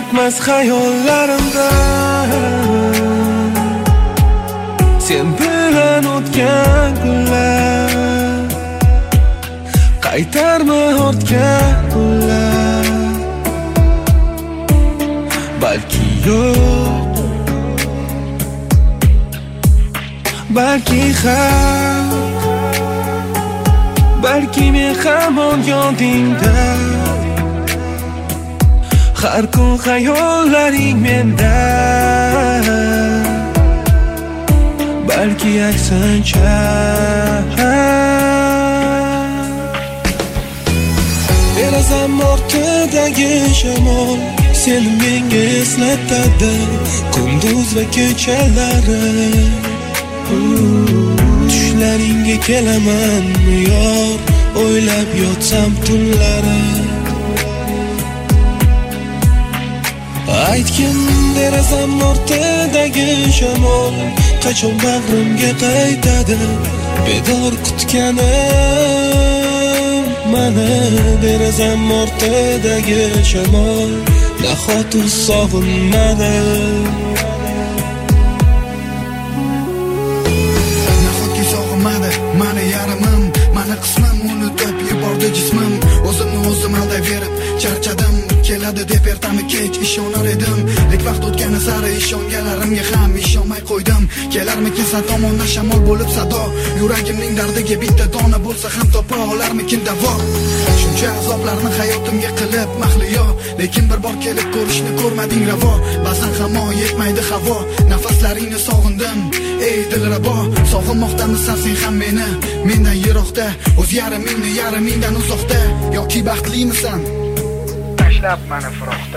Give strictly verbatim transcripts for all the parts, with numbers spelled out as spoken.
ketmas hayollarimda sen bilan o'tgan kunlar, qaytarma ortgan kunlar. Balki yo'q, balki ham, balki men hamon yodingda. Har kun hayollaring menda, balki aksincha. Derazam ortidagi shamol seni menga eslatadi kunduz va kechalari. Tushlaringga kelaman yor, o'ylab yotsam tunlari. Aytgin derazam ortidagi shamol qachon bag'rimga qaytadi bedor kutganim. Mana derazam ortidagi shamol nahot sog'inmadi. Nahotki sog'inmadi mani yarimim, mani qismim unutib yubordi jismim. O'zimni o'zim aldayverib charchadim, keladi deb ertami kech ishonar edim. Lek vaqt o'tgani sari ishongalarimga ham ishonmay qo'ydim. Kelarmikin san tomondan shamol bo'lib sado, yuragimning dardiga bitta dona bo'lsa ham topa olarmikin davo. Shuncha azoblarni hayotimga qilib mahliyo, lekin bir bor kelib ko'rishni ko'rmading ravo. Ba'zan hammo yetmaydi havo, nafaslaringni sog'indim ey dilrabo. Sog'inmoqdamisan sen ham meni, mendan yiroqda, o'z yarimingni yarimingdan uzoqda. Yoki baxtlimisan tashlab mani firoqda?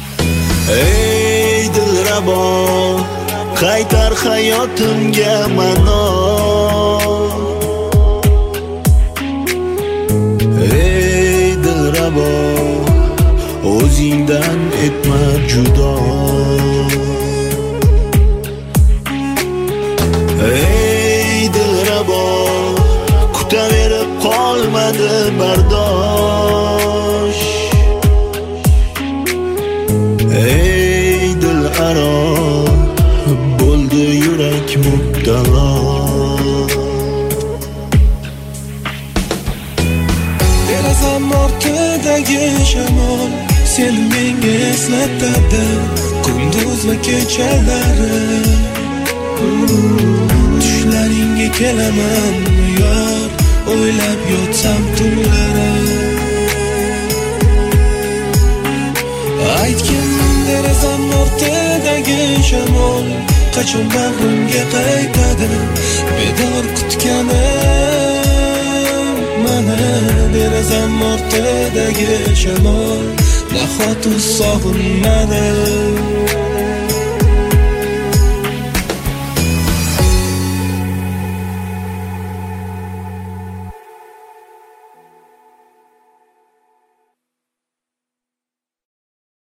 Ey dilrabo, qaytar hayotimga mano. Ey dilrabo, o'zingdan etma judo. Ey dilrabo, kutaverib qolmadi bardosh. Ey dil aro, bo'ldi yurak mubtalo. Derazam ortidagi shamol seni menga eslatadi kunduz va kechalari. Tushlaringga kelaman yor, o'ylab yotsam tunlari. Aytgin derazam ortidagi shamol qachon bag'rimga qaytadi bedor kutganim. Mana derazam ortidagi shamol nahot sog'inmadi.